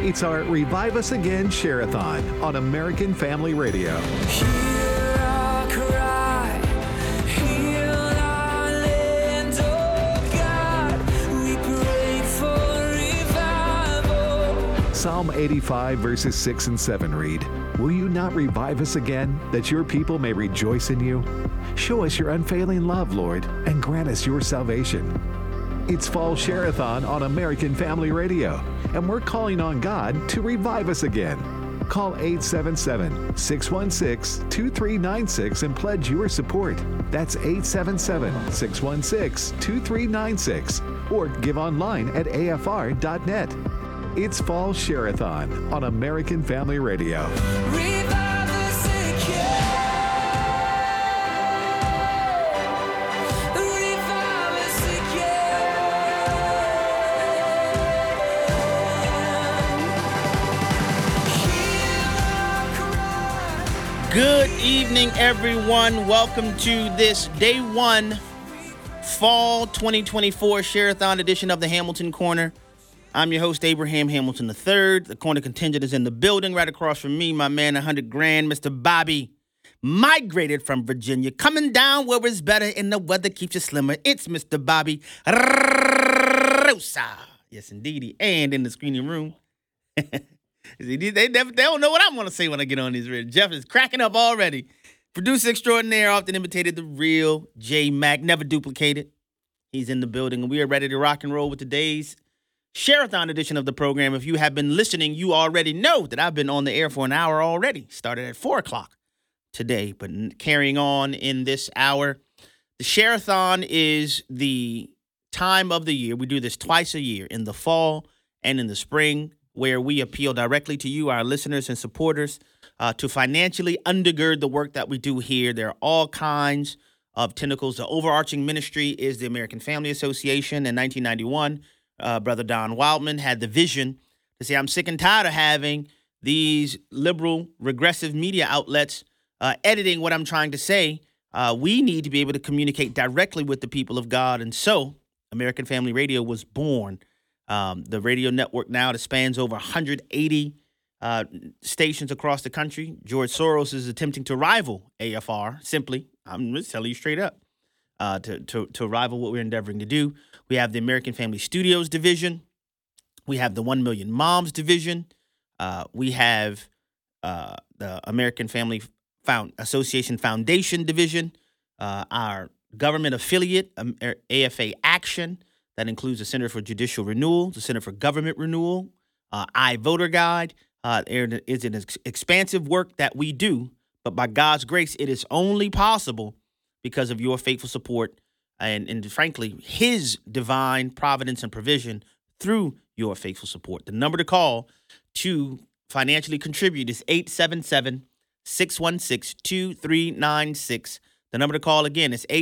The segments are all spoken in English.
It's our Revive Us Again Share-a-thon on American Family Radio. Hear our cry, heal our land, oh God, we pray for revival. Psalm 85 verses 6 and 7 read, "Will you not revive us again, that your people may rejoice in you? Show us your unfailing love, Lord, and grant us your salvation." It's Fall Share-a-thon on American Family Radio, and we're calling on God to revive us again. Call 877-616-2396 and pledge your support. That's 877-616-2396, or give online at afr.net. It's Fall Share-a-thon on American Family Radio. Revive us again. Revive us again. Good evening, everyone. Welcome to this day one fall 2024 Share-a-thon edition of the Hamilton Corner. I'm your host, Abraham Hamilton III. The corner contingent is in the building. Right across from me, my man, 100 grand, Mr. Bobby, migrated from Virginia, coming down where it's better and the weather keeps you slimmer. It's Mr. Bobby Rosa. Yes, indeedy. And in the screening room, they don't know what I'm going to say when I get on these radio. Jeff is cracking up already. Producer extraordinaire, often imitated the real J Mac, never duplicated. He's in the building, and we are ready to rock and roll with today's Share-a-thon edition of the program. If you have been listening, you already know that I've been on the air for an hour already. Started at 4 o'clock today, but carrying on in this hour. The Share-a-thon is the time of the year. We do this twice a year, in the fall and in the spring, where we appeal directly to you, our listeners and supporters, to financially undergird the work that we do here. There are all kinds of tentacles. The overarching ministry is the American Family Association. In 1991, Brother Don Wildman had the vision to say, I'm sick and tired of having these liberal, regressive media outlets editing what I'm trying to say. We need to be able to communicate directly with the people of God. And so American Family Radio was born. The radio network now that spans over 180 stations across the country. George Soros is attempting to rival AFR, simply. I'm just telling you straight up, to rival what we're endeavoring to do. We have the American Family Studios division. We have the 1 Million Moms division. We have the American Family Association Foundation division. Our government affiliate, AFA Action, that includes the Center for Judicial Renewal, the Center for Government Renewal, iVoter Guide. It is an expansive work that we do, but by God's grace, it is only possible because of your faithful support and frankly, his divine providence and provision through your faithful support. The number to call to financially contribute is 877-616-2396. The number to call again is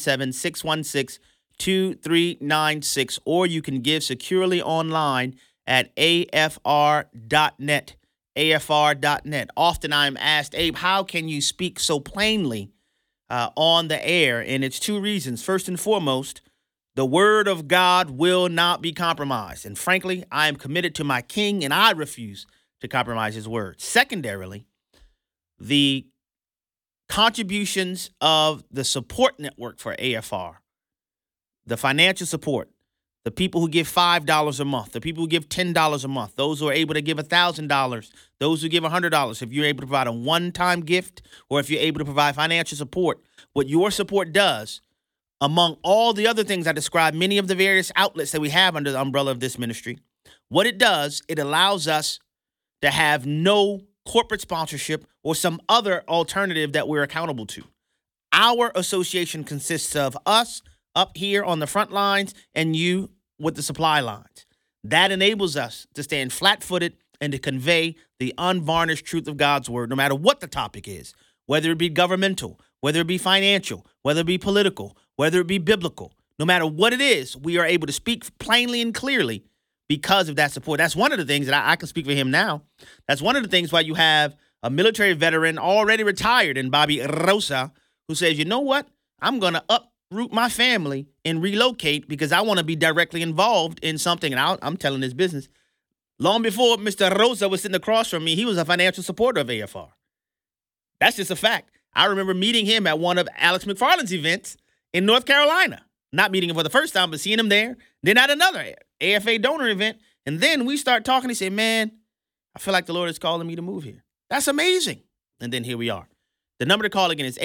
877-616-2396, or you can give securely online at afr.net. afr.net. Often I'm asked, Abe, how can you speak so plainly on the air? And it's two reasons. First and foremost, the word of God will not be compromised. And frankly, I am committed to my king, and I refuse to compromise his word. Secondarily, the contributions of the support network for AFR, the financial support, the people who give $5 a month, the people who give $10 a month, those who are able to give $1,000, those who give $100, if you're able to provide a one-time gift or if you're able to provide financial support, what your support does, among all the other things I described, many of the various outlets that we have under the umbrella of this ministry, what it does, it allows us to have no corporate sponsorship or some other alternative that we're accountable to. Our association consists of us up here on the front lines and you with the supply lines. That enables us to stand flat-footed and to convey the unvarnished truth of God's word, no matter what the topic is, whether it be governmental, whether it be financial, whether it be political, whether it be biblical. No matter what it is, we are able to speak plainly and clearly because of that support. That's one of the things that I can speak for him now. That's one of the things why you have a military veteran already retired in Bobby Rosa who says, you know what? I'm going to uproot my family and relocate because I want to be directly involved in something. And I'm telling his business, Long before Mr. Rosa was sitting across from me, he was a financial supporter of AFR. That's just a fact. I remember meeting him at one of Alex McFarland's events in North Carolina. Not meeting him for the first time, but seeing him there. Then at another AFA donor event. And then we start talking. He said, man, I feel like the Lord is calling me to move here. That's amazing. And then here we are. The number to call again is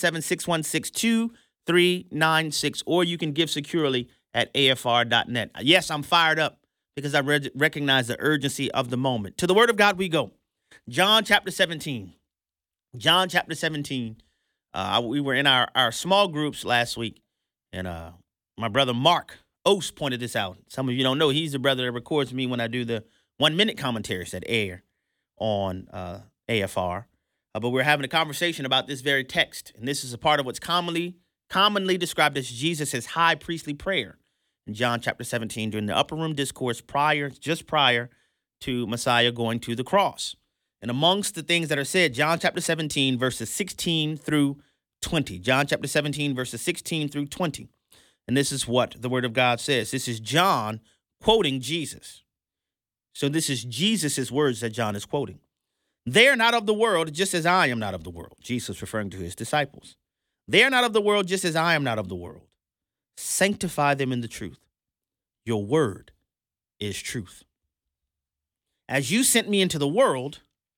877-616-2396, or you can give securely at afr.net. Yes, I'm fired up because I recognize the urgency of the moment. To the Word of God we go. John chapter 17. John chapter 17. We were in our small groups last week, and my brother Mark Oast pointed this out. Some of you don't know, he's the brother that records me when I do the 1-minute commentaries that air on AFR. But we're having a conversation about this very text, and this is a part of what's commonly described as Jesus' high priestly prayer in John chapter 17 during the upper room discourse just prior to Messiah going to the cross. And amongst the things that are said, John chapter 17, verses 16 through 20. John chapter 17, verses 16 through 20. And this is what the Word of God says. This is John quoting Jesus. So this is Jesus' words that John is quoting. They are not of the world, just as I am not of the world. Jesus referring to his disciples. They are not of the world, just as I am not of the world. Sanctify them in the truth. Your word is truth. As you sent me into the world,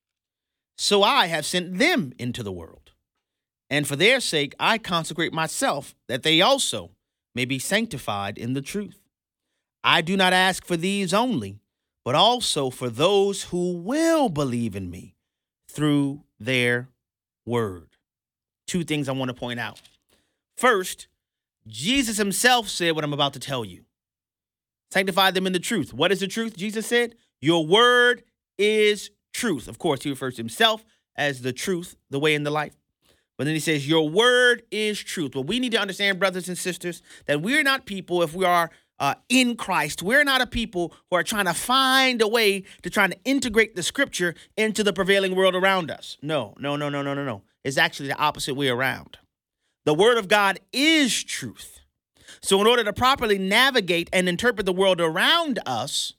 so I have sent them into the world. And for their sake, I consecrate myself, that they also may be sanctified in the truth. I do not ask for these only, but also for those who will believe in me through their word. Two things I want to point out. First, Jesus himself said what I'm about to tell you. Sanctify them in the truth. What is the truth? Jesus said, your word is truth. Of course, he refers to himself as the truth, the way, and the life. But then he says, your word is truth. But we need to understand, brothers and sisters, that we're not people, if we are in Christ, we're not a people who are trying to find a way to try to integrate the scripture into the prevailing world around us. No. It's actually the opposite way around. The word of God is truth. So in order to properly navigate and interpret the world around us,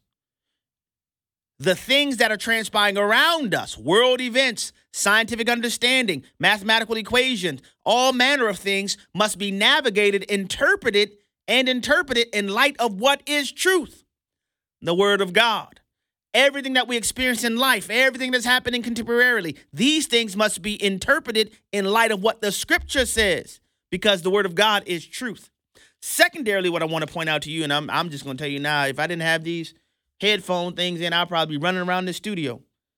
the things that are transpiring around us, world events, scientific understanding, mathematical equations, all manner of things must be navigated, interpreted in light of what is truth, the word of God. Everything that we experience in life, everything that's happening contemporarily, these things must be interpreted in light of what the scripture says, because the word of God is truth. Secondarily, what I want to point out to you, and I'm just going to tell you now, if I didn't have these headphone things in, I'll probably be running around the studio.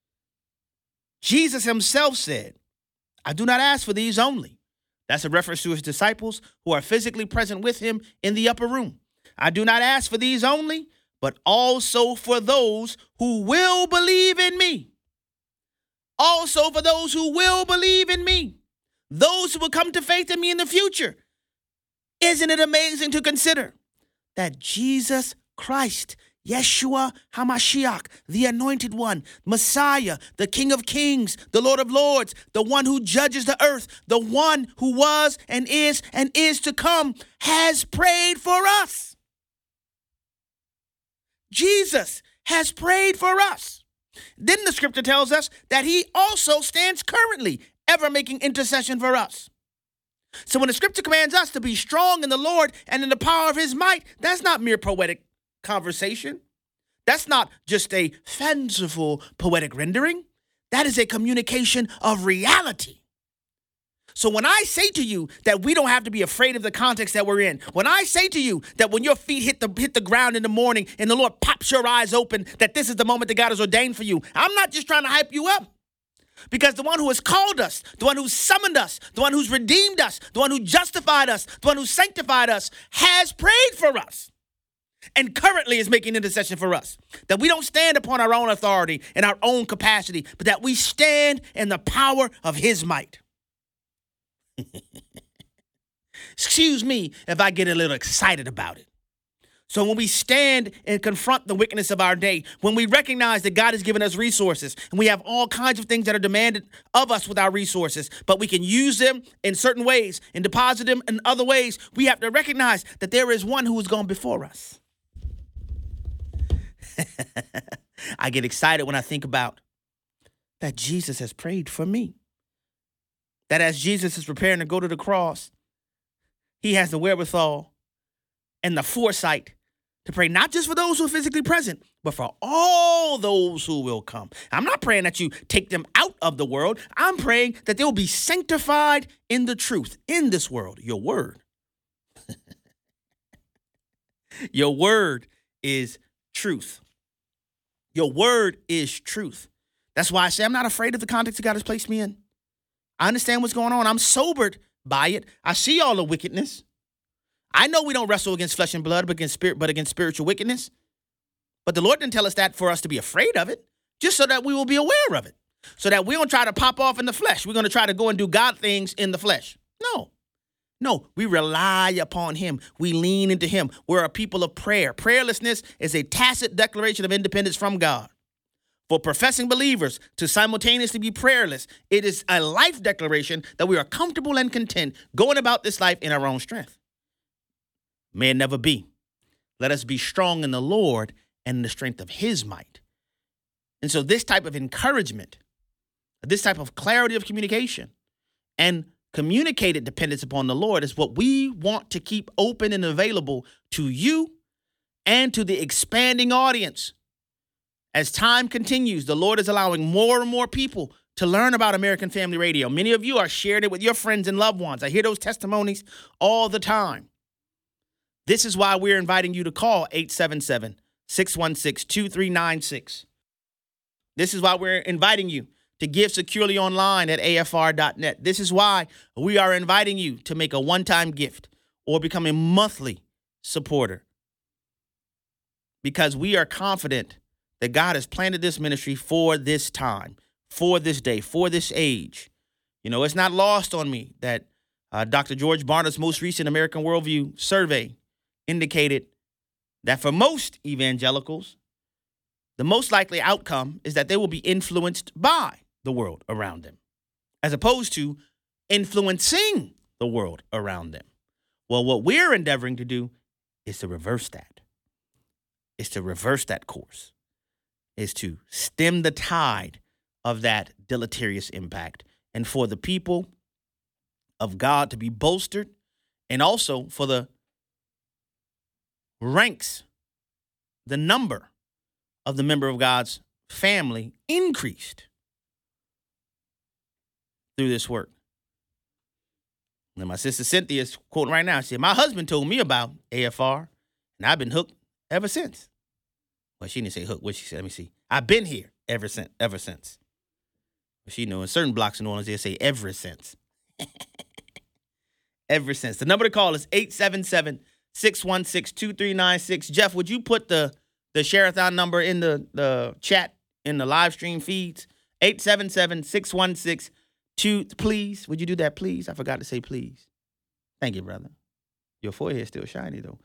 Jesus himself said, I do not ask for these only. That's a reference to his disciples who are physically present with him in the upper room. I do not ask for these only, but also for those who will believe in me. Also for those who will believe in me. Those who will come to faith in me in the future. Isn't it amazing to consider that Jesus Christ, Yeshua HaMashiach, the anointed one, Messiah, the King of Kings, the Lord of Lords, the one who judges the earth, the one who was and is to come, has prayed for us. Jesus has prayed for us. Then the scripture tells us that he also stands currently, ever making intercession for us. So when the scripture commands us to be strong in the Lord and in the power of his might, that's not mere poetic conversation. That's not just a fanciful poetic rendering. That is a communication of reality. So when I say to you that we don't have to be afraid of the context that we're in, when I say to you that when your feet hit the ground in the morning and the Lord pops your eyes open, that this is the moment that God has ordained for you, I'm not just trying to hype you up. Because the one who has called us, the one who summoned us, the one who's redeemed us, the one who justified us, the one who sanctified us, has prayed for us. And currently is making intercession for us. That we don't stand upon our own authority and our own capacity, but that we stand in the power of his might. Excuse me if I get a little excited about it. So when we stand and confront the wickedness of our day, when we recognize that God has given us resources and we have all kinds of things that are demanded of us with our resources, but we can use them in certain ways and deposit them in other ways, we have to recognize that there is one who has gone before us. I get excited when I think about that Jesus has prayed for me. That as Jesus is preparing to go to the cross, he has the wherewithal and the foresight to pray not just for those who are physically present, but for all those who will come. I'm not praying that you take them out of the world. I'm praying that they will be sanctified in the truth in this world, your word. Your word is truth. Your word is truth. That's why I say I'm not afraid of the context that God has placed me in. I understand what's going on. I'm sobered by it. I see all the wickedness. I know we don't wrestle against flesh and blood, but against spiritual wickedness. But the Lord didn't tell us that for us to be afraid of it, just so that we will be aware of it, so that we don't try to pop off in the flesh. We're going to try to go and do God things in the flesh. No, we rely upon him. We lean into him. We're a people of prayer. Prayerlessness is a tacit declaration of independence from God. For professing believers to simultaneously be prayerless, it is a life declaration that we are comfortable and content going about this life in our own strength. May it never be. Let us be strong in the Lord and in the strength of his might. And so this type of encouragement, this type of clarity of communication and communicated dependence upon the Lord is what we want to keep open and available to you and to the expanding audience. As time continues, the Lord is allowing more and more people to learn about American Family Radio. Many of you are sharing it with your friends and loved ones. I hear those testimonies all the time. This is why we're inviting you to call 877-616-2396. This is why we're inviting you to give securely online at afr.net. This is why we are inviting you to make a one-time gift or become a monthly supporter. Because we are confident that God has planted this ministry for this time, for this day, for this age. You know, it's not lost on me that Dr. George Barna's most recent American Worldview survey indicated that for most evangelicals, the most likely outcome is that they will be influenced by the world around them, as opposed to influencing the world around them. Well, what we're endeavoring to do is to reverse that. Is to reverse that course. Is to stem the tide of that deleterious impact, and for the people of God to be bolstered, and also for the ranks, the number of the member of God's family increased through this work. And my sister Cynthia is quoting right now. She said, my husband told me about AFR, and I've been hooked ever since. Well, she didn't say hooked. What she said, let me see. I've been here ever since. Well, she knows in certain blocks in New Orleans, they say ever since. Ever since. The number to call is 877-616-2396. Jeff, would you put the Share-a-thon number in the chat, in the live stream feeds? 877-616-2396. Please, would you do that, please? I forgot to say please. Thank you, brother. Your forehead is still shiny, though.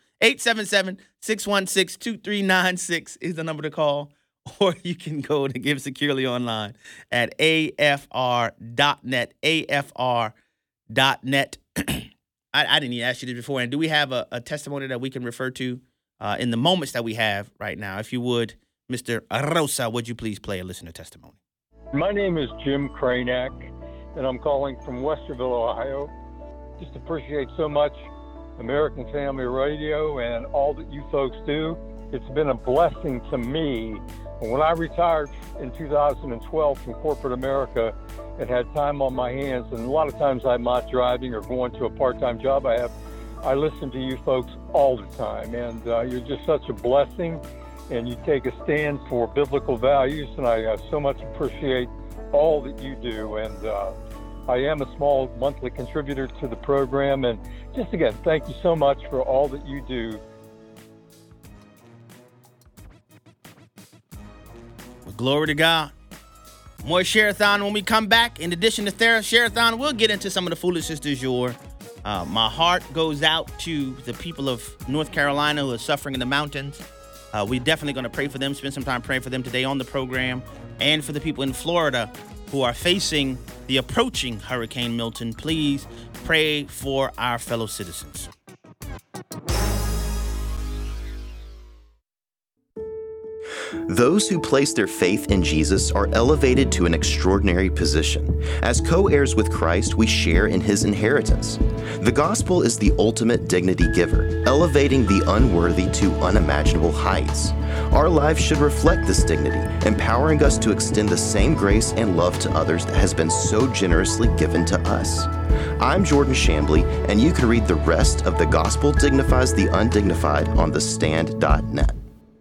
877-616-2396 is the number to call. Or you can go to Give Securely online at afr.net, afr.net. I didn't even ask you this before. And do we have a testimony that we can refer to in the moments that we have right now? If you would, Mr. Rosa, would you please play a listener testimony? My name is Jim Cranack, and I'm calling from Westerville, Ohio. Just appreciate so much American Family Radio and all that you folks do. It's been a blessing to me. When I retired in 2012 from corporate America and had time on my hands, and a lot of times I'm not driving or going to a part-time job I have, I listen to you folks all the time, and you're just such a blessing, and you take a stand for biblical values, and I so much appreciate all that you do. And I am a small monthly contributor to the program, and just again, thank you so much for all that you do. Well, glory to God. More Share-a-thon when we come back. In addition to Share-a-thon, we'll get into some of the foolishness du jour. My heart goes out to the people of North Carolina who are suffering in the mountains. We're definitely going to pray for them, spend some time praying for them today on the program, and for the people in Florida who are facing the approaching Hurricane Milton. Please pray for our fellow citizens. Those who place their faith in Jesus are elevated to an extraordinary position. As co-heirs with Christ, we share in his inheritance. The gospel is the ultimate dignity giver, elevating the unworthy to unimaginable heights. Our lives should reflect this dignity, empowering us to extend the same grace and love to others that has been so generously given to us. I'm Jordan Shambly, and you can read the rest of The Gospel Dignifies the Undignified on thestand.net.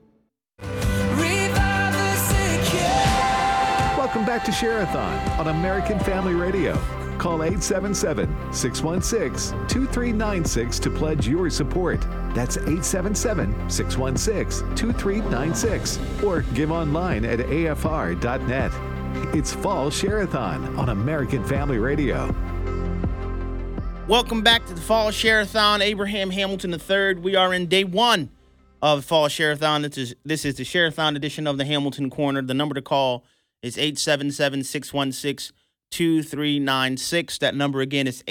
Revive us again. Welcome back to Share-a-thon on American Family Radio. Call 877-616-2396 to pledge your support. That's 877-616-2396. Or give online at afr.net. It's Fall Share-a-thon on American Family Radio. Welcome back to the Fall Share-a-thon. Abraham Hamilton III. We are in day one of Fall Share-a-thon. This is the Share-a-thon edition of the Hamilton Corner. The number to call is 877-616-2396. That number again is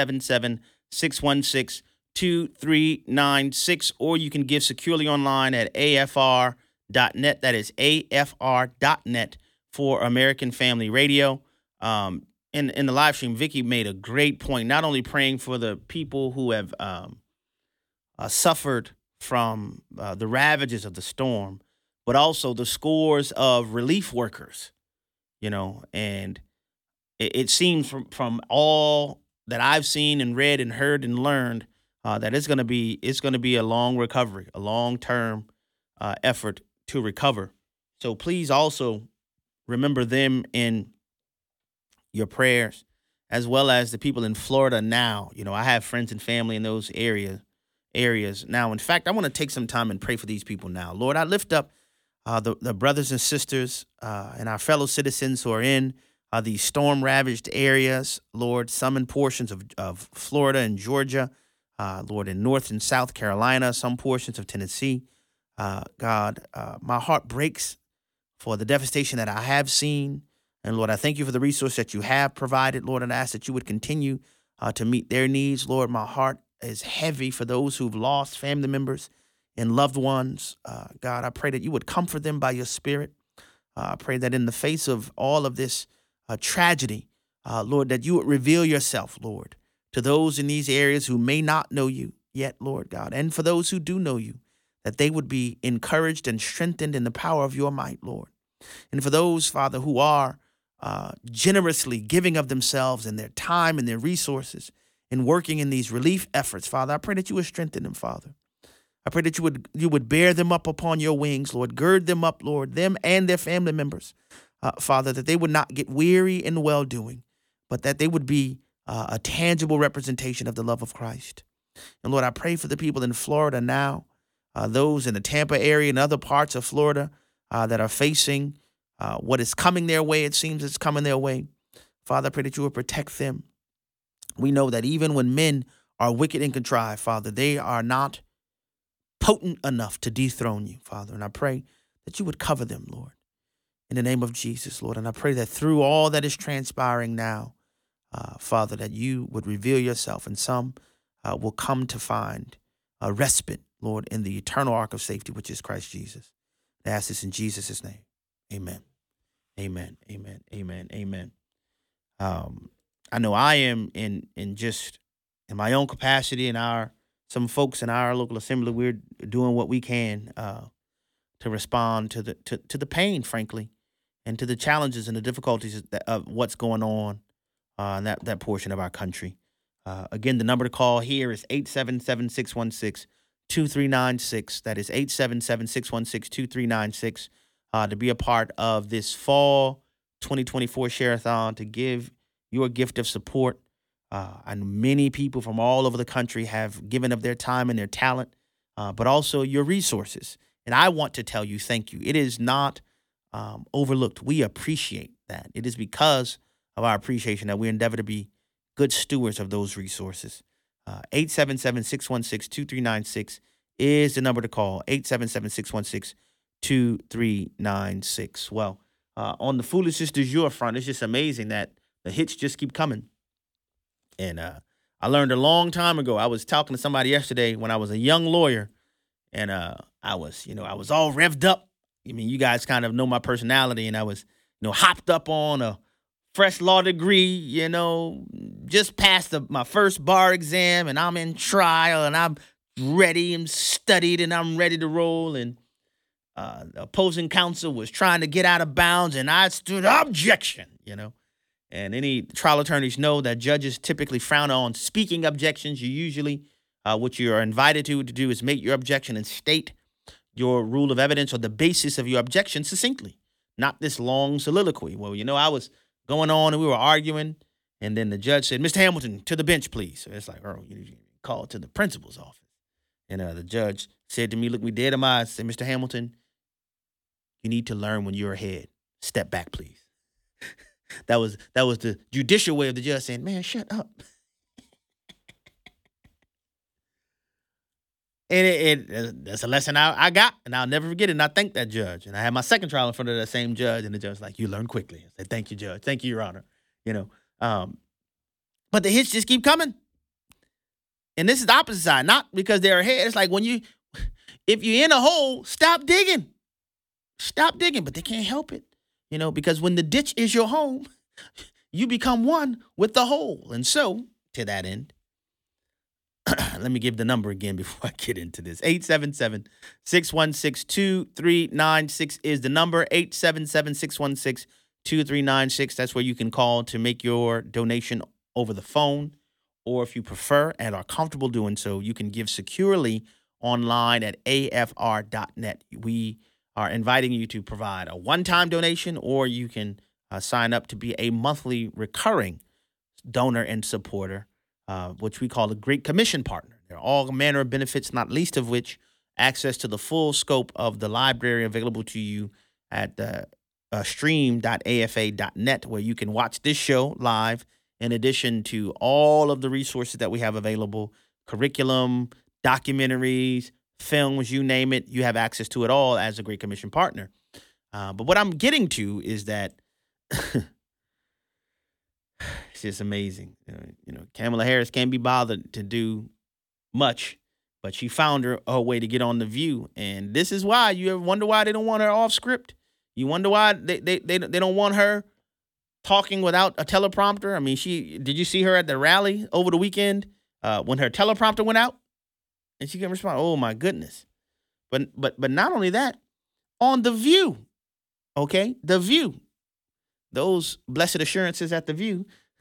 877-616-2396. Or you can give securely online at afr.net. That is afr.net for American Family Radio. In the live stream, Vicky made a great point, not only praying for the people who have suffered from the ravages of the storm, but also the scores of relief workers, and it seems from all that I've seen and read and heard and learned that it's going to be a long recovery, a long-term effort to recover. So please also remember them in your prayers, as well as the people in Florida now. I have friends and family in those areas now. In fact, I want to take some time and pray for these people now. Lord, I lift up the brothers and sisters and our fellow citizens who are in these storm-ravaged areas, Lord, some in portions of Florida and Georgia, Lord, in North and South Carolina, some portions of Tennessee. God, my heart breaks for the devastation that I have seen. And Lord, I thank you for the resource that you have provided, Lord, and I ask that you would continue to meet their needs. Lord, my heart is heavy for those who've lost family members and loved ones. God, I pray that you would comfort them by your spirit. I pray that in the face of all of this tragedy, Lord, that you would reveal yourself, Lord, to those in these areas who may not know you yet, Lord God, and for those who do know you, that they would be encouraged and strengthened in the power of your might, Lord. And for those, Father, who are generously giving of themselves and their time and their resources in working in these relief efforts, Father, I pray that you would strengthen them, Father. I pray that you would bear them up upon your wings, Lord. Gird them up, Lord, them and their family members, Father, that they would not get weary in well-doing, but that they would be a tangible representation of the love of Christ. And Lord, I pray for the people in Florida now, those in the Tampa area and other parts of Florida that are facing what is coming their way. It seems it's coming their way. Father, I pray that you will protect them. We know that even when men are wicked and contrived, Father, they are not potent enough to dethrone you, Father. And I pray that you would cover them, Lord, in the name of Jesus, Lord. And I pray that through all that is transpiring now, Father, that you would reveal yourself, and some will come to find a respite, Lord, in the eternal ark of safety, which is Christ Jesus. I ask this in Jesus' name. Amen. Amen. Amen. Amen. Amen. I know I am in my own capacity, and some folks in our local assembly, we're doing what we can to respond to the pain, frankly, and to the challenges and the difficulties of what's going on in that portion of our country. Again, the number to call here is 877-616-2396. That is 877-616-2396 to be a part of this fall 2024 Share-a-thon, to give your gift of support. And many people from all over the country have given of their time and their talent, but also your resources. And I want to tell you, thank you. It is not overlooked. We appreciate that. It is because of our appreciation that we endeavor to be good stewards of those resources. 877-616-2396 is the number to call. 877-616-2396. Well, on the foolishness du jour front, it's just amazing that the hits just keep coming. And I learned a long time ago. I was talking to somebody yesterday when I was a young lawyer, and I was all revved up, I mean, you guys kind of know my personality, and I was, hopped up on a fresh law degree, just passed my first bar exam, and I'm in trial, and I'm ready and studied, and I'm ready to roll. And the opposing counsel was trying to get out of bounds, and I stood objection, And any trial attorneys know that judges typically frown on speaking objections. You usually, what you are invited to do is make your objection and state your rule of evidence or the basis of your objection succinctly, not this long soliloquy. Well, I was going on and we were arguing, and then the judge said, "Mr. Hamilton, to the bench, please." So it's like, you call to the principal's office. And the judge said to me, look me dead in my eyes, said, "Mr. Hamilton, you need to learn when you're ahead. Step back, please." That was the judicial way of the judge saying, "Man, shut up." And that's a lesson I got, and I'll never forget it. And I thanked that judge. And I had my second trial in front of that same judge, and the judge was like, "You learn quickly." I said, "Thank you, Judge. Thank you, Your Honor." But the hits just keep coming. And this is the opposite side, not because they're ahead. It's like if you're in a hole, stop digging. Stop digging, but they can't help it, because when the ditch is your home, you become one with the hole. And so, to that end, let me give the number again before I get into this. 877-616-2396 is the number. 877-616-2396. That's where you can call to make your donation over the phone. Or if you prefer and are comfortable doing so, you can give securely online at afr.net. We are inviting you to provide a one-time donation, or you can sign up to be a monthly recurring donor and supporter, which we call a Great Commission partner. There are all manner of benefits, not least of which access to the full scope of the library available to you at stream.afa.net, where you can watch this show live, in addition to all of the resources that we have available, curriculum, documentaries, films, you name it, you have access to it all as a Great Commission partner. But what I'm getting to is that it's just amazing. Kamala Harris can't be bothered to do much, but she found her way to get on The View. And this is why you ever wonder why they don't want her off script. You wonder why they don't want her talking without a teleprompter. I mean, did you see her at the rally over the weekend when her teleprompter went out and she couldn't respond? Oh my goodness. But not only that, on The View, okay? The View. Those blessed assurances at The View,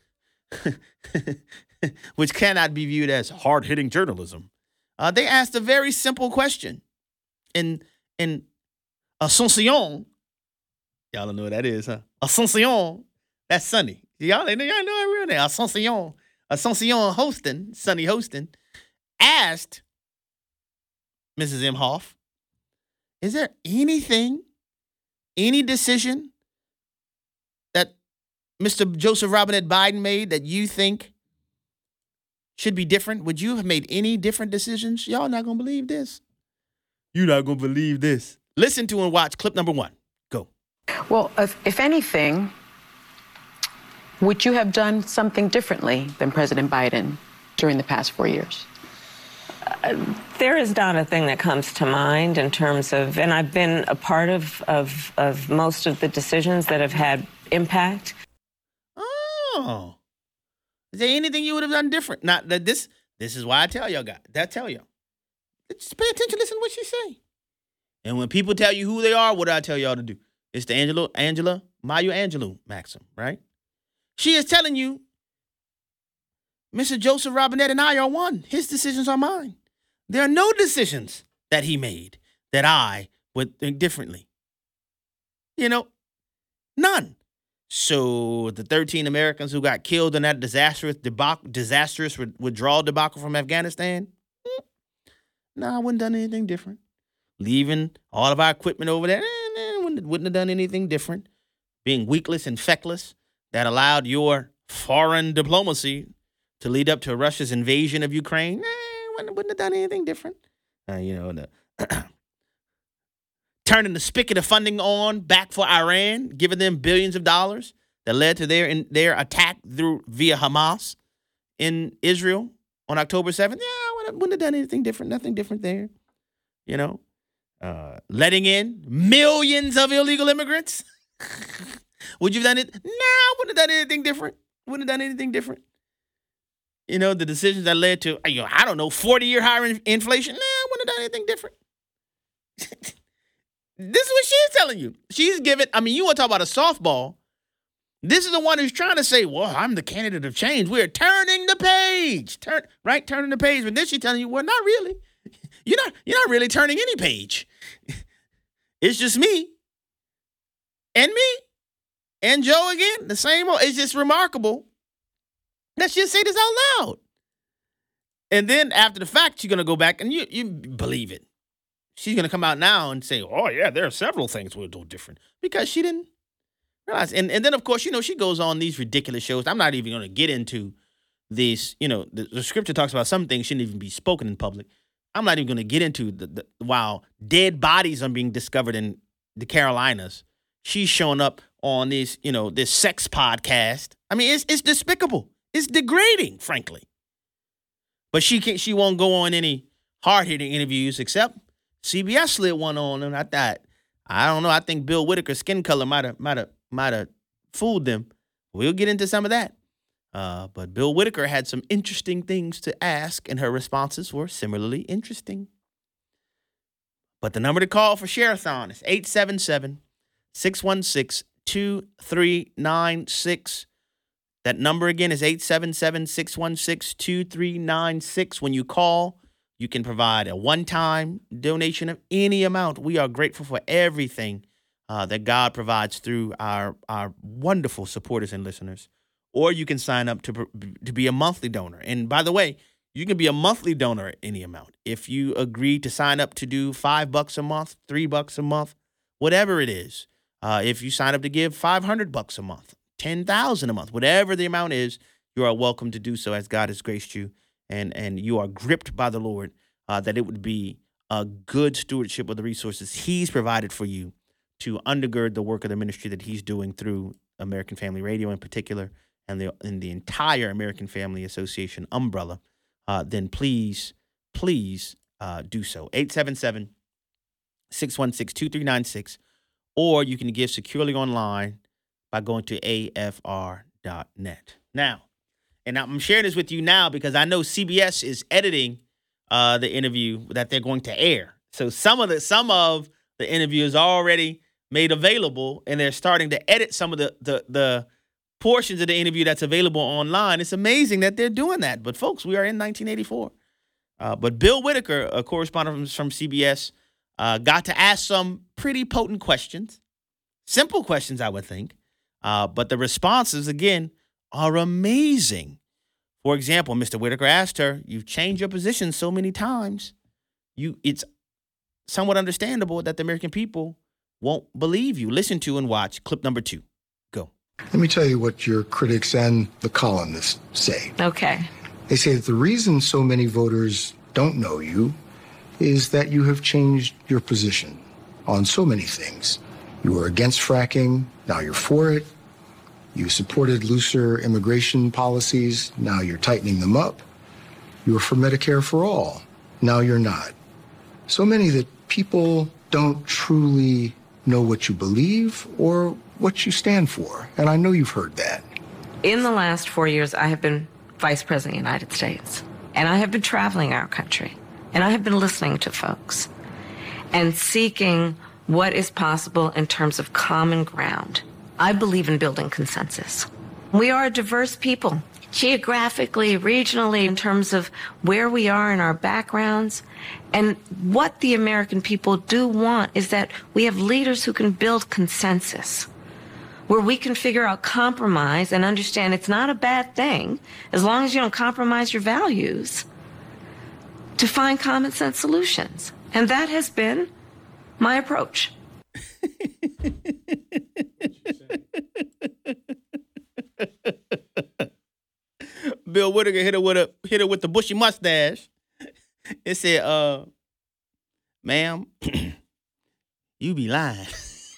which cannot be viewed as hard-hitting journalism. They asked a very simple question in Asuncion. Y'all don't know what that is, huh? Asuncion. That's Sunny. Y'all know her real name. Asuncion Sunny Hostin, asked Mrs. Imhoff, is there any decision that Mr. Joseph Robinette Biden made that you think should be different? Would you have made any different decisions? Y'all not going to believe this. You're not going to believe this. Listen to and watch clip number 1. Go. Well, if anything, would you have done something differently than President Biden during the past 4 years? There is not a thing that comes to mind in terms of, and I've been a part of most of the decisions that have had impact. Oh. Is there anything you would have done different? Not that this is why I tell y'all guys. Just pay attention, listen to what she say. And when people tell you who they are, what do I tell y'all to do? It's the Angela Maya Angelou maxim, right? She is telling you, Mr. Joseph Robinette and I are one. His decisions are mine. There are no decisions that he made that I would think differently. None. So the 13 Americans who got killed in that disastrous withdrawal debacle from Afghanistan, I wouldn't have done anything different. Leaving all of our equipment over there, wouldn't have done anything different. Being weakless and feckless, that allowed your foreign diplomacy to lead up to Russia's invasion of Ukraine, wouldn't have done anything different. Turning the spigot of funding on back for Iran, giving them billions of dollars that led to their attack via Hamas in Israel on October 7th. I wouldn't have done anything different. Nothing different there. letting in millions of illegal immigrants. Would you have done it? No, wouldn't have done anything different. Wouldn't have done anything different. You know, the decisions that led to, 40-year higher inflation. Nah, I wouldn't have done anything different. This is what she's telling you. She's giving, you want to talk about a softball. This is the one who's trying to say, well, I'm the candidate of change. We're turning the page. Turning the page. But then she's telling you, well, not really. You're not really turning any page. It's just me. And me. And Joe again. The same old. It's just remarkable. Let's just say this out loud. And then after the fact, she's going to go back and you believe it. She's going to come out now and say, oh, yeah, there are several things we'll do different. Because she didn't realize. And then, of course, she goes on these ridiculous shows. I'm not even going to get into this. The scripture talks about some things shouldn't even be spoken in public. I'm not even going to get into while dead bodies are being discovered in the Carolinas. She's showing up on this, this sex podcast. It's despicable. It's degrading, frankly. But she won't go on any hard-hitting interviews except CBS slid one on, and I don't know. I think Bill Whitaker's skin color might have fooled them. We'll get into some of that. But Bill Whitaker had some interesting things to ask, and her responses were similarly interesting. But the number to call for Share-a-thon is 877-616-2396. That number again is 877-616-2396. When you call, you can provide a one-time donation of any amount. We are grateful for everything that God provides through our wonderful supporters and listeners. Or you can sign up to be a monthly donor. And by the way, you can be a monthly donor at any amount. If you agree to sign up to do $5 a month, $3 a month, whatever it is. If you sign up to give $500 a month, $10,000 a month, whatever the amount is, you are welcome to do so as God has graced you. And you are gripped by the Lord that it would be a good stewardship of the resources He's provided for you to undergird the work of the ministry that He's doing through American Family Radio in particular and the entire American Family Association umbrella. Then please do so. 877-616-2396, or you can give securely online by going to afr.net. Now, and I'm sharing this with you now because I know CBS is editing the interview that they're going to air. So some of the interview is already made available, and they're starting to edit some of the portions of the interview that's available online. It's amazing that they're doing that. But folks, we are in 1984. But Bill Whitaker, a correspondent from CBS, got to ask some pretty potent questions, simple questions, I would think. But the responses, again, are amazing. For example, Mr. Whitaker asked her, you've changed your position so many times. It's somewhat understandable that the American people won't believe you. Listen to and watch clip number 2. Go. Let me tell you what your critics and the columnists say. Okay. They say that the reason so many voters don't know you is that you have changed your position on so many things. You were against fracking, now you're for it. You supported looser immigration policies, now you're tightening them up. You were for Medicare for all, now you're not. So many that people don't truly know what you believe or what you stand for, and I know you've heard that. In the last 4 years, I have been Vice President of the United States, and I have been traveling our country, and I have been listening to folks and seeking what is possible in terms of common ground. I believe in building consensus. We are a diverse people, geographically, regionally, in terms of where we are in our backgrounds. And what the American people do want is that we have leaders who can build consensus, where we can figure out compromise and understand it's not a bad thing, as long as you don't compromise your values, to find common sense solutions. And that has been my approach. Bill Whitaker hit her with the bushy mustache. It said, ma'am, you be lying.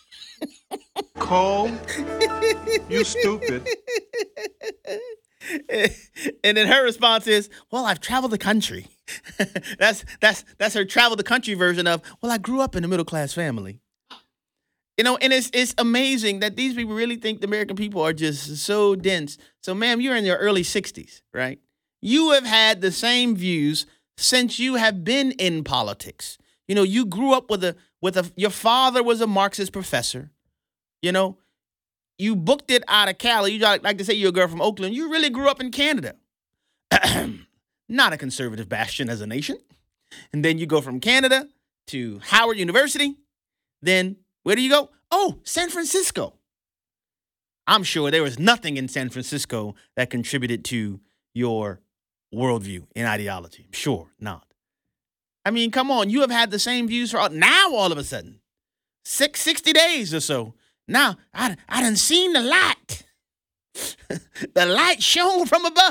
Cole, you stupid. And then her response is, well, I've traveled the country. That's her travel the country version of, well, I grew up in a middle class family. You know, and it's amazing that these people really think the American people are just so dense. So, ma'am, you're in your early 60s, right? You have had the same views since you have been in politics. You know, you grew up your father was a Marxist professor. You know, you booked it out of Cali. You like to say you're a girl from Oakland. You really grew up in Canada. Not a conservative bastion as a nation. And then you go from Canada to Howard University. Then where do you go? Oh, San Francisco. I'm sure there was nothing in San Francisco that contributed to your worldview and ideology. I'm sure not. I mean, come on. You have had the same views for now all of a sudden. 60 days or so. Now, I done seen the light. The light shone from above.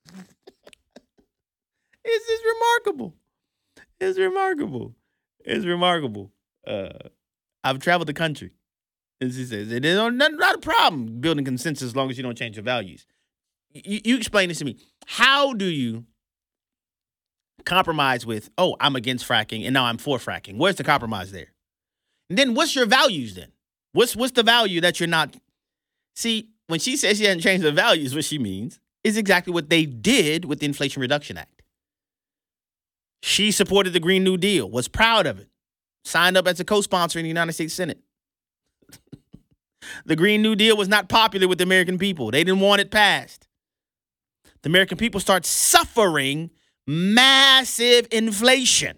It's just remarkable. It's remarkable. It's remarkable. I've traveled the country. As he says, it is not a problem building consensus as long as you don't change your values. You explain this to me. How do you compromise with, oh, I'm against fracking and now I'm for fracking? Where's the compromise there? And then what's your values then? What's the value that you're not? See, when she says she hasn't changed her values, what she means is exactly what they did with the Inflation Reduction Act. She supported the Green New Deal, was proud of it, signed up as a co-sponsor in the United States Senate. The Green New Deal was not popular with the American people. They didn't want it passed. The American people start suffering massive inflation.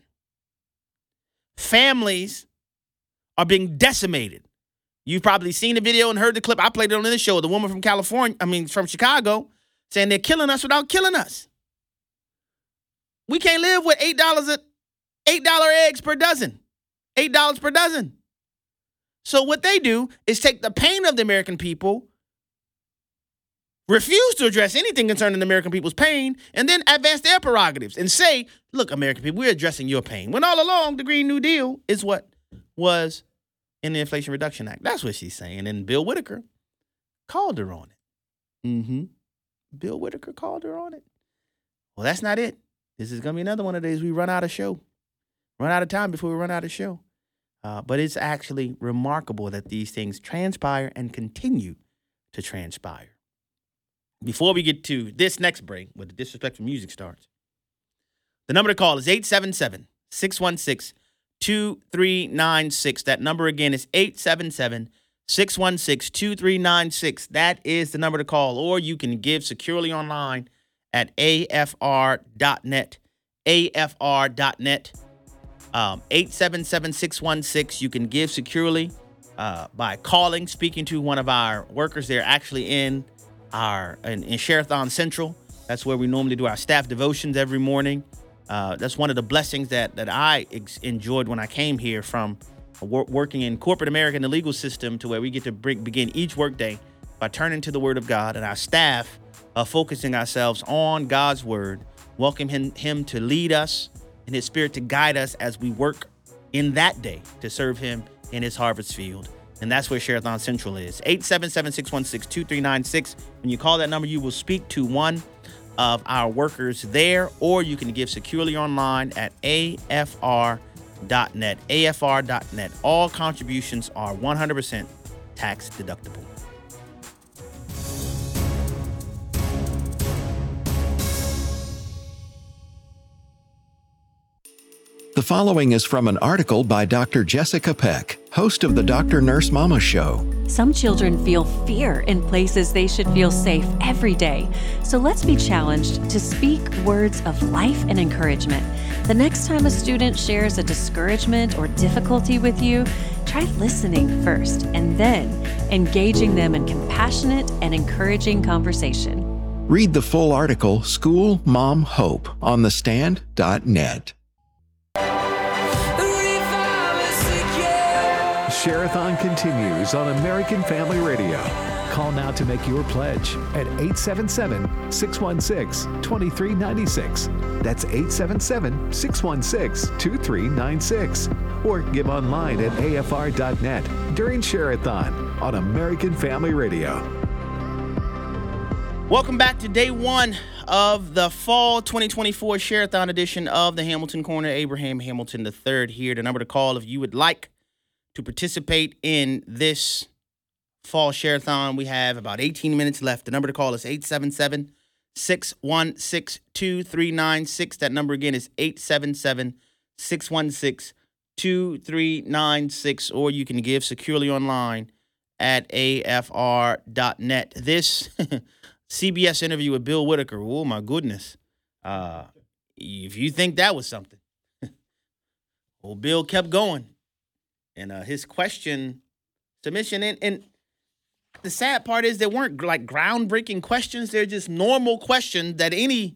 Families are being decimated. You've probably seen the video and heard the clip. I played it on this show. The woman from Chicago, saying they're killing us without killing us. We can't live with $8 eggs per dozen. $8 per dozen. So what they do is take the pain of the American people, refuse to address anything concerning the American people's pain, and then advance their prerogatives and say, look, American people, we're addressing your pain. When all along, the Green New Deal is what was in the Inflation Reduction Act. That's what she's saying. And Bill Whitaker called her on it. Bill Whitaker called her on it. Well, that's not it. This is going to be another one of the days we run out of time before we run out of show. But it's actually remarkable that these things transpire and continue to transpire. Before we get to this next break, where the disrespectful music starts, the number to call is 877-616-2396. That number again is 877-616-2396. That is the number to call. Or you can give securely online at afr.net. afr.net. 877-616. You can give securely by calling, speaking to one of our workers. They're actually in Share-a-thon Central. That's where we normally do our staff devotions every morning. That's one of the blessings that I enjoyed when I came here from working in corporate America in the legal system, to where we get to begin each workday by turning to the Word of God, and our staff focusing ourselves on God's Word, welcoming Him to lead us and His Spirit to guide us as we work in that day to serve Him in His harvest field. And that's where Share-a-thon Central is. 877-616-2396. When you call that number, you will speak to one of our workers there, or you can give securely online at afr.net. afr.net. All contributions are 100% tax deductible. The following is from an article by Dr. Jessica Peck, host of the Dr. Nurse Mama Show. Some children feel fear in places they should feel safe every day. So let's be challenged to speak words of life and encouragement. The next time a student shares a discouragement or difficulty with you, try listening first and then engaging them in compassionate and encouraging conversation. Read the full article, School Mom Hope, on thestand.net. Share-a-thon continues on American Family Radio. Call now to make your pledge at 877-616-2396. That's 877-616-2396. Or give online at afr.net during Share-a-thon on American Family Radio. Welcome back to day one of the fall 2024 Share-a-thon edition of the Hamilton Corner. Abraham Hamilton III here. The number to call if you would like to participate in this fall Share-a-thon. We have about 18 minutes left. The number to call is 877-616-2396. That number again is 877-616-2396. Or you can give securely online at afr.net. This CBS interview with Bill Whitaker. Oh, my goodness. If you think that was something. Well, Bill kept going. And his question submission. And the sad part is they weren't like groundbreaking questions. They're just normal questions that any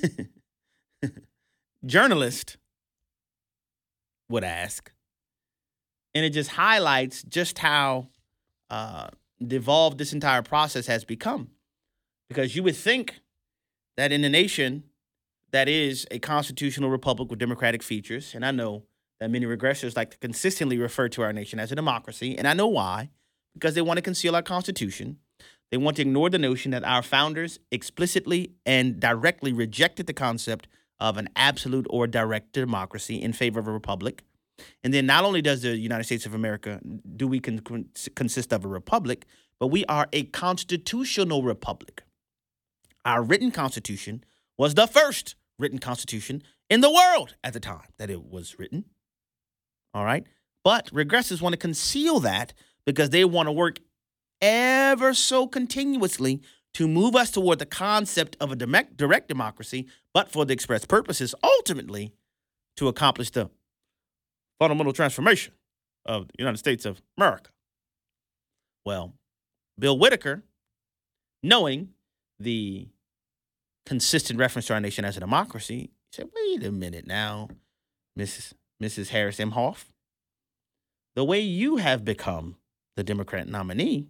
journalist would ask. And it just highlights just how devolved this entire process has become. Because you would think that in a nation that is a constitutional republic with democratic features, and I know that many regressors like to consistently refer to our nation as a democracy, and I know why, because they want to conceal our Constitution. They want to ignore the notion that our founders explicitly and directly rejected the concept of an absolute or direct democracy in favor of a republic. And then not only does the United States of America, do we consist of a republic, but we are a constitutional republic. Our written constitution was the first written constitution in the world at the time that it was written. All right. But regressives want to conceal that because they want to work ever so continuously to move us toward the concept of a direct democracy, but for the express purposes, ultimately, to accomplish the fundamental transformation of the United States of America. Well, Bill Whitaker, knowing the consistent reference to our nation as a democracy, said, wait a minute now, Mrs. Harris Imhoff. The way you have become the Democrat nominee,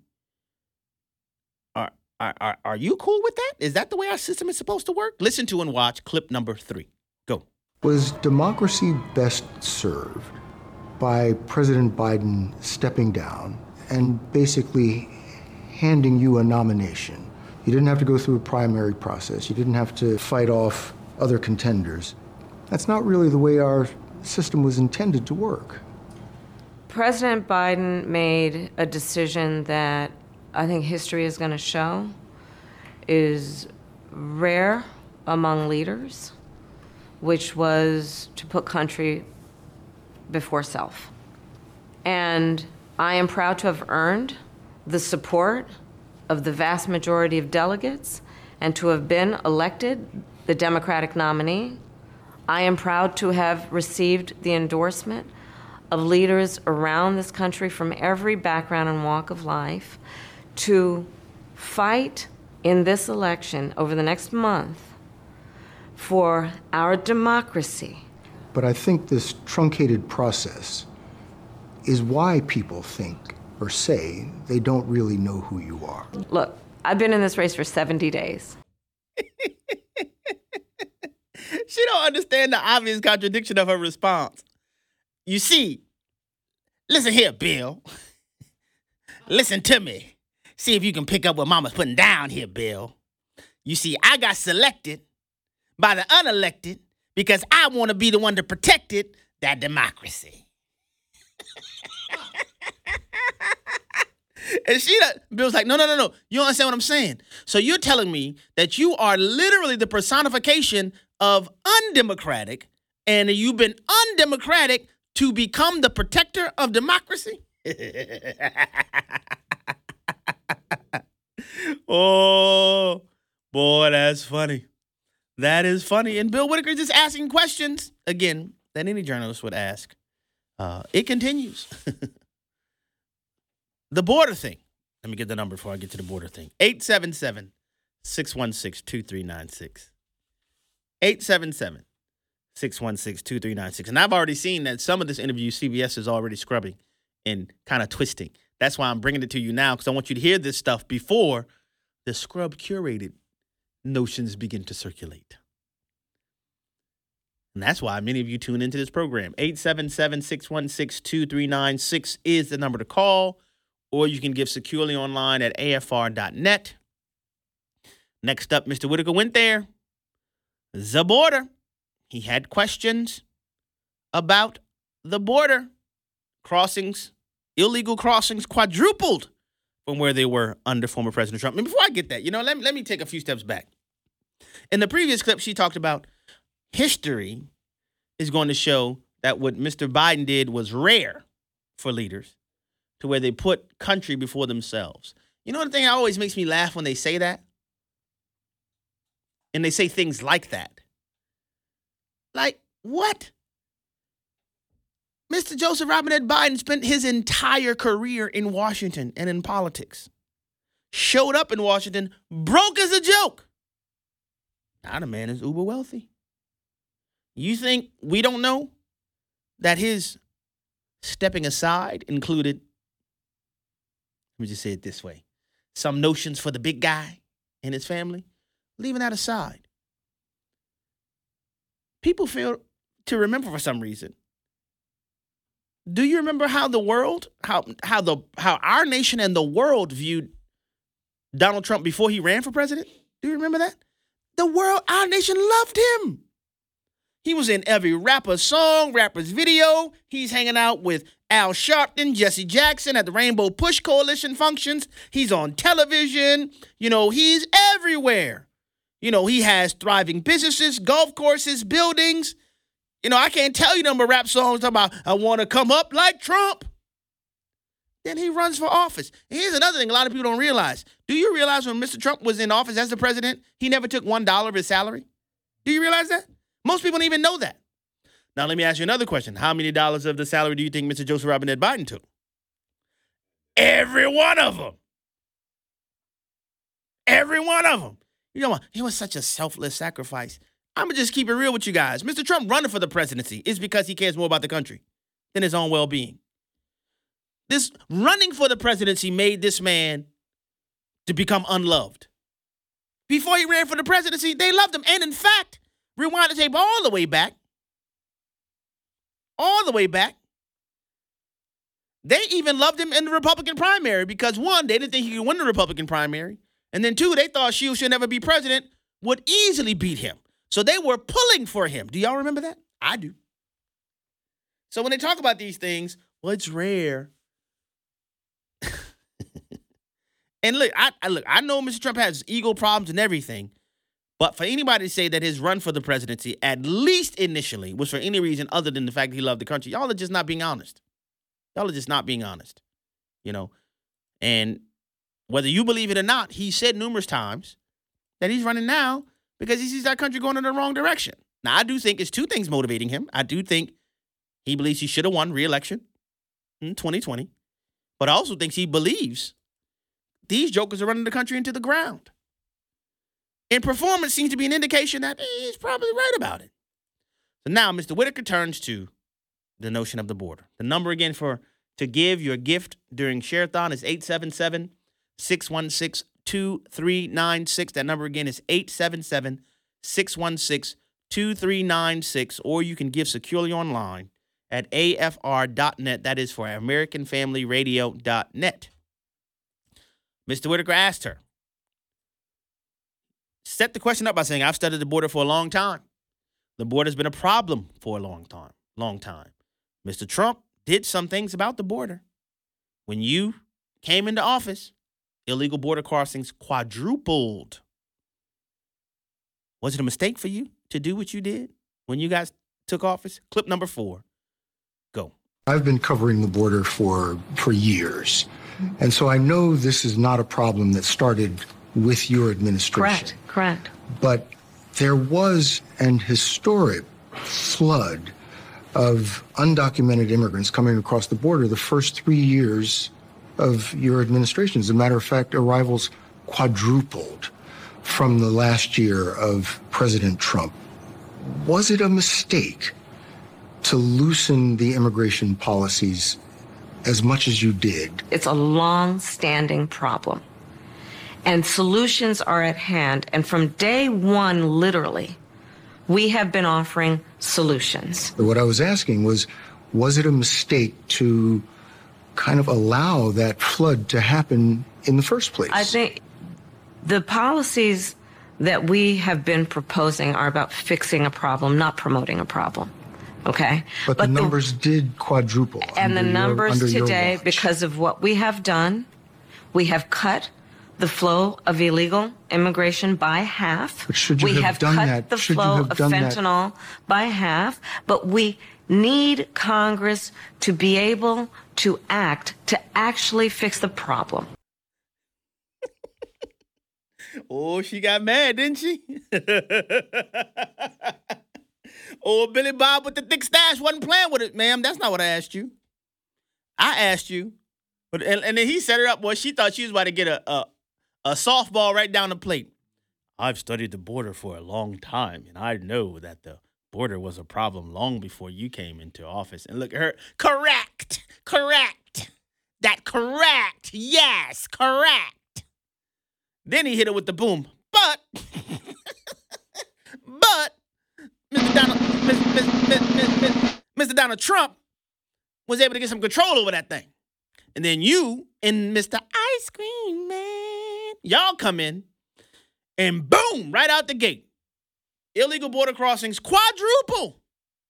are you cool with that? Is that the way our system is supposed to work? Listen to and watch clip number 3. Go. Was democracy best served by President Biden stepping down and basically handing you a nomination? You didn't have to go through a primary process. You didn't have to fight off other contenders. That's not really the way our system was intended to work. President Biden made a decision that I think history is going to show is rare among leaders, which was to put country before self. And I am proud to have earned the support of the vast majority of delegates and to have been elected the Democratic nominee. I am proud to have received the endorsement of leaders around this country from every background and walk of life to fight in this election over the next month for our democracy. But I think this truncated process is why people think or say they don't really know who you are. Look, I've been in this race for 70 days. She don't understand the obvious contradiction of her response. You see, listen here, Bill. Listen to me. See if you can pick up what Mama's putting down here, Bill. You see, I got selected by the unelected because I want to be the one to protect it, that democracy. And Bill's like, no. You don't understand what I'm saying. So you're telling me that you are literally the personification of undemocratic, and you've been undemocratic to become the protector of democracy? Oh, boy, that's funny. That is funny. And Bill Whitaker just asking questions, again, that any journalist would ask. It continues. The border thing. Let me get the number before I get to the border thing. 877-616-2396. 877-616-2396. And I've already seen that some of this interview CBS is already scrubbing and kind of twisting. That's why I'm bringing it to you now, because I want you to hear this stuff before the scrub-curated notions begin to circulate. And that's why many of you tune into this program. 877-616-2396 is the number to call, or you can give securely online at afr.net. Next up, Mr. Whitaker went there. the border. He had questions about the border. Crossings, illegal crossings quadrupled from where they were under former President Trump. And before I get that, let me take a few steps back. In the previous clip, she talked about history is going to show that what Mr. Biden did was rare for leaders, to where they put country before themselves. You know, the thing that always makes me laugh when they say that? And they say things like that. Like, what? Mr. Joseph Robinette Biden spent his entire career in Washington and in politics. Showed up in Washington, broke as a joke. Now the man is uber wealthy. You think we don't know that his stepping aside included, let me just say it this way, some notions for the big guy and his family? Leaving that aside, people fail to remember for some reason. Do you remember how the world, how our nation and the world viewed Donald Trump before he ran for president? Do you remember that? The world, our nation loved him. He was in every rapper's song, rapper's video. He's hanging out with Al Sharpton, Jesse Jackson at the Rainbow Push Coalition functions. He's on television. He's everywhere. He has thriving businesses, golf courses, buildings. I can't tell you number of rap songs talking about, I want to come up like Trump. Then he runs for office. And here's another thing a lot of people don't realize. Do you realize when Mr. Trump was in office as the president, he never took $1 of his salary? Do you realize that? Most people don't even know that. Now, let me ask you another question. How many dollars of the salary do you think Mr. Joseph Robinette Biden took? Every one of them. Every one of them. He was such a selfless sacrifice. I'm going to just keep it real with you guys. Mr. Trump running for the presidency is because he cares more about the country than his own well-being. This running for the presidency made this man to become unloved. Before he ran for the presidency, they loved him. And in fact, rewind the tape all the way back. They even loved him in the Republican primary because, one, they didn't think he could win the Republican primary. And then, two, they thought Shields should never be president, would easily beat him. So they were pulling for him. Do y'all remember that? I do. So when they talk about these things, well, it's rare. And look, I know Mr. Trump has ego problems and everything, but for anybody to say that his run for the presidency, at least initially, was for any reason other than the fact that he loved the country, y'all are just not being honest. And whether you believe it or not, he said numerous times that he's running now because he sees our country going in the wrong direction. Now, I do think it's two things motivating him. I do think he believes he should have won re-election in 2020, but I also think he believes these jokers are running the country into the ground. And performance seems to be an indication that he's probably right about it. So now Mr. Whitaker turns to the notion of the border. The number again to give your gift during Share-a-thon is 877-616-2396. That number again is 877-616-2396. Or you can give securely online at afr.net. That is for AmericanFamilyRadio.net. Mr. Whitaker asked her, set the question up by saying, I've studied the border for a long time. The border has been a problem for a long time. Mr. Trump did some things about the border. When you came into office, illegal border crossings quadrupled. Was it a mistake for you to do what you did when you guys took office? Clip number 4. Go. I've been covering the border for years. And so I know this is not a problem that started with your administration. Correct. But there was an historic flood of undocumented immigrants coming across the border the first 3 years of your administration. As a matter of fact, arrivals quadrupled from the last year of President Trump. Was it a mistake to loosen the immigration policies as much as you did? It's a long-standing problem. And solutions are at hand. And from day one, literally, we have been offering solutions. What I was asking was it a mistake to kind of allow that flood to happen in the first place? I think the policies that we have been proposing are about fixing a problem, not promoting a problem. Okay? But the numbers did quadruple. And the numbers today, watch. because of what we have done, we have cut the flow of illegal immigration by half. But should you we have done cut that? the Should you flow have of done that? fentanyl by half, but we need Congress to be able to act to actually fix the problem. Oh, she got mad, didn't she? Oh, Billy Bob with the thick stash wasn't playing with it, ma'am. That's not what I asked you. I asked you. But and then he set her up. Well, she thought she was about to get a softball right down the plate. I've studied the border for a long time, and I know that the border was a problem long before you came into office. And look at her. Correct. That correct. Yes, correct. Then he hit her with the boom. But Mr. Donald Trump was able to get some control over that thing. And then you and Mr. Ice Cream Man, y'all come in and boom, right out the gate. Illegal border crossings quadruple.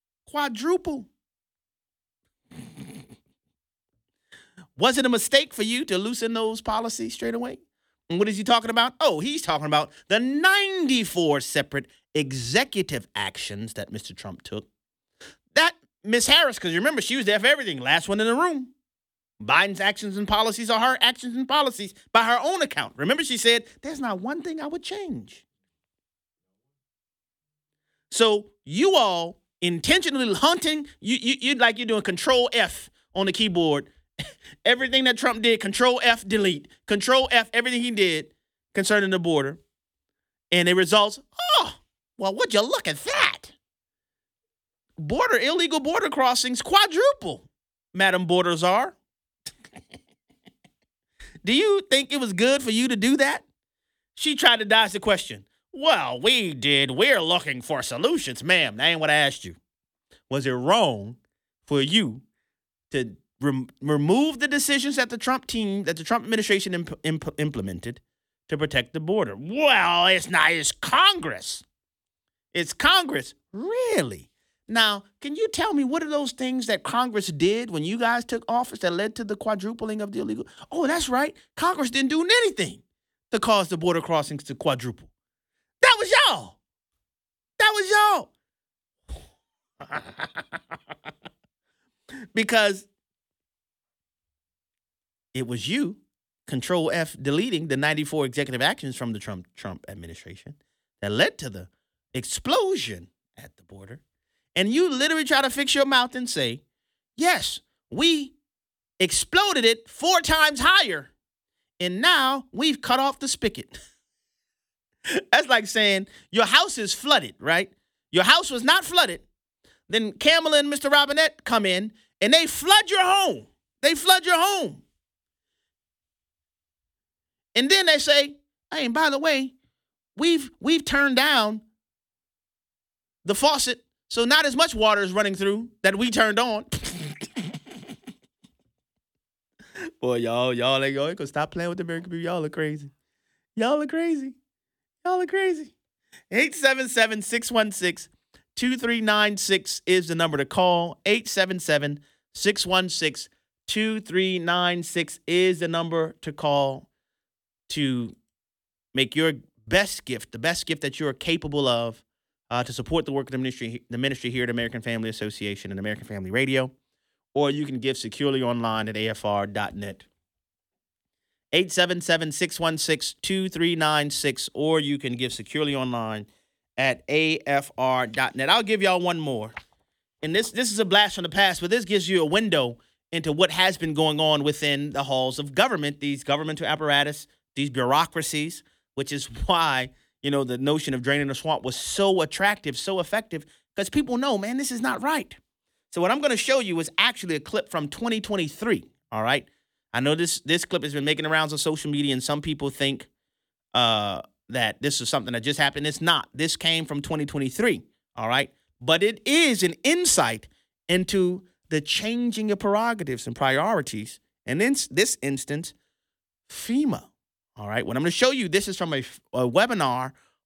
Was it a mistake for you to loosen those policies straight away? And what is he talking about? Oh, he's talking about the 94 separate executive actions that Mr. Trump took. That Miss Harris, because remember, she was there for everything, last one in the room. Biden's actions and policies are her actions and policies by her own account. Remember, she said, there's not one thing I would change. So you all intentionally hunting, you'd like you're doing Control F on the keyboard. Everything that Trump did, Control F, delete. Control F, everything he did concerning the border. And the results, well, would you look at that? Illegal border crossings quadruple, Madam Border Czar. Do you think it was good for you to do that? She tried to dodge the question. Well, we're looking for solutions. Ma'am, that ain't what I asked you. Was it wrong for you to remove the decisions that the Trump administration implemented to protect the border? Well, it's not. It's Congress. It's Congress. Really? Now, can you tell me what are those things that Congress did when you guys took office that led to the quadrupling of the illegal? Oh, that's right. Congress didn't do anything to cause the border crossings to quadruple. That was y'all. Because it was you, Control F, deleting the 94 executive actions from the Trump administration that led to the explosion at the border. And you literally try to fix your mouth and say, yes, we exploded it 4 times higher, and now we've cut off the spigot. That's like saying your house is flooded, right? Your house was not flooded. Then Kamala and Mr. Robinette come in, and they flood your home. And then they say, hey, and by the way, we've turned down the faucet, so not as much water is running through that we turned on. Boy, y'all ain't gonna stop playing with the American people. Y'all are crazy. 877-616-2396 is the number to call. 877-616-2396 is the number to call to make your best gift, the best gift that you're capable of, to support the work of the ministry here at American Family Association and American Family Radio. Or you can give securely online at afr.net. 877-616-2396, or you can give securely online at afr.net. I'll give y'all one more. And this is a blast from the past, but this gives you a window into what has been going on within the halls of government, these governmental apparatus, these bureaucracies, which is why, the notion of draining the swamp was so attractive, so effective, because people know, man, this is not right. So what I'm going to show you is actually a clip from 2023, all right? I know this clip has been making the rounds on social media, and some people think that this is something that just happened. It's not. This came from 2023, all right? But it is an insight into the changing of prerogatives and priorities, and in this instance, FEMA, all right? What I'm going to show you, this is from a webinar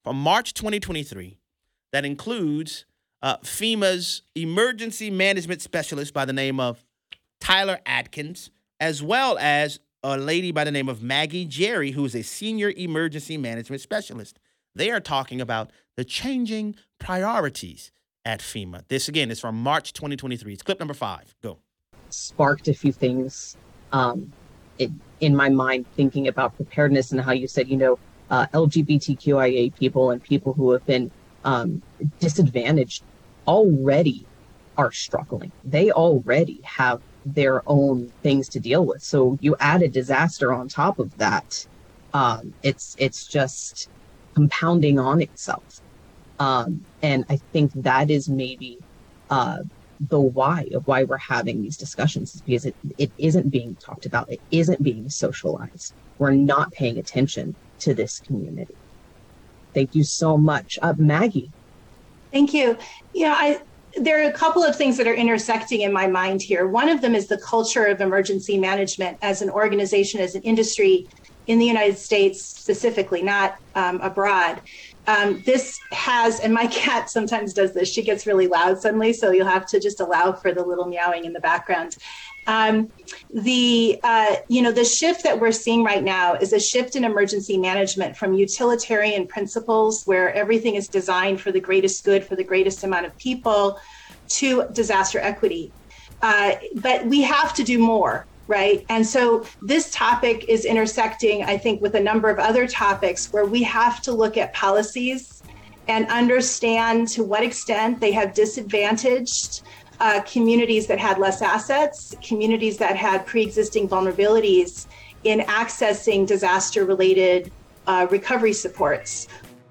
from March 2023 that includes FEMA's emergency management specialist by the name of Tyler Atkins, as well as a lady by the name of Maggie Jerry, who is a senior emergency management specialist. They are talking about the changing priorities at FEMA. This, again, is from March 2023. It's clip number 5. Go. Sparked a few things in my mind, thinking about preparedness and how you said, LGBTQIA people and people who have been disadvantaged already are struggling. They already have their own things to deal with. So you add a disaster on top of that. It's just compounding on itself. And I think that is maybe the why of why we're having these discussions, is because it isn't being talked about. It isn't being socialized. We're not paying attention to this community. Thank you so much. Maggie. Thank you. There are a couple of things that are intersecting in my mind here. One of them is the culture of emergency management as an organization, as an industry in the United States specifically, not abroad. This has, and my cat sometimes does this, she gets really loud suddenly, so you'll have to just allow for the little meowing in the background. The shift that we're seeing right now is a shift in emergency management from utilitarian principles where everything is designed for the greatest good for the greatest amount of people to disaster equity. But we have to do more, right? And so this topic is intersecting, I think, with a number of other topics where we have to look at policies and understand to what extent they have disadvantaged communities that had less assets, communities that had pre-existing vulnerabilities in accessing disaster-related recovery supports.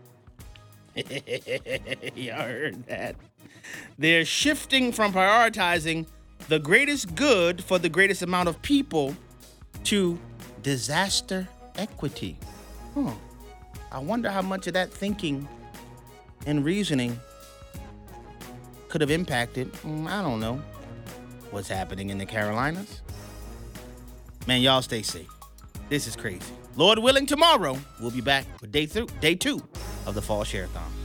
You heard that. They're shifting from prioritizing the greatest good for the greatest amount of people to disaster equity. I wonder how much of that thinking and reasoning could have impacted, I don't know, what's happening in the Carolinas. Man, y'all stay safe. This is crazy. Lord willing, tomorrow we'll be back with day 2 of the Fall Share-a-thon.